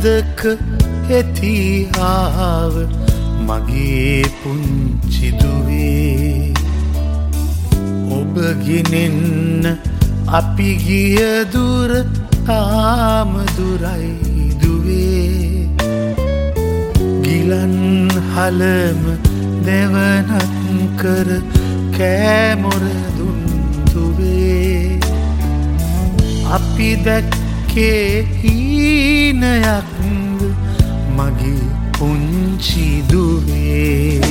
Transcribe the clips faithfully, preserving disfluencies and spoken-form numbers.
මදක ඇතිආව මගේ පුංචි දුවේ ඔබ ගෙනෙන්න අපි ගිය දුර තාම දුරයි දුවේ ගිලන් හලම දෙවනත් කර කෑමොර දුන් දුවේ අපි දැක්කේ හීනයක් මගේ පුංචි දුවේ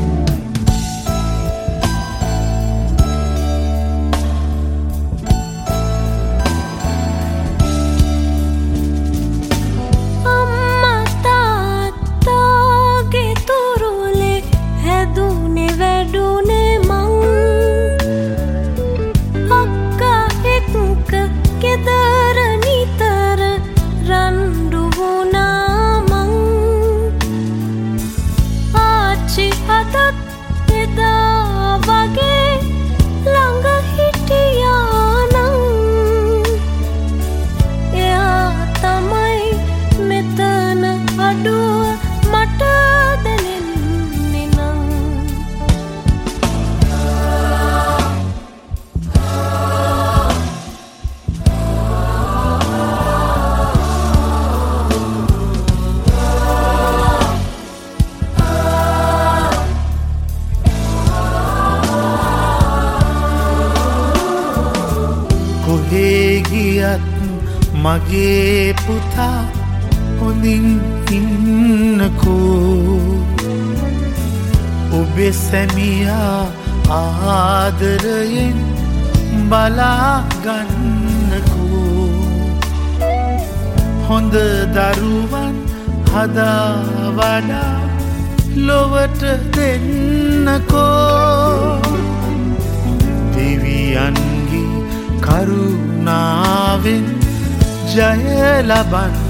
කොහේ ගියත් මගේ පුතා හොඳින් ඉන්නකෝ ඔබේ සැමියා ආදරයෙන් බලාගන්නකෝ හොඳ දරුවන් හදා වඩා ලොවට දෙන්නකෝ දෙවියන්ගේ කරුණාවෙන් ජය ලබන්න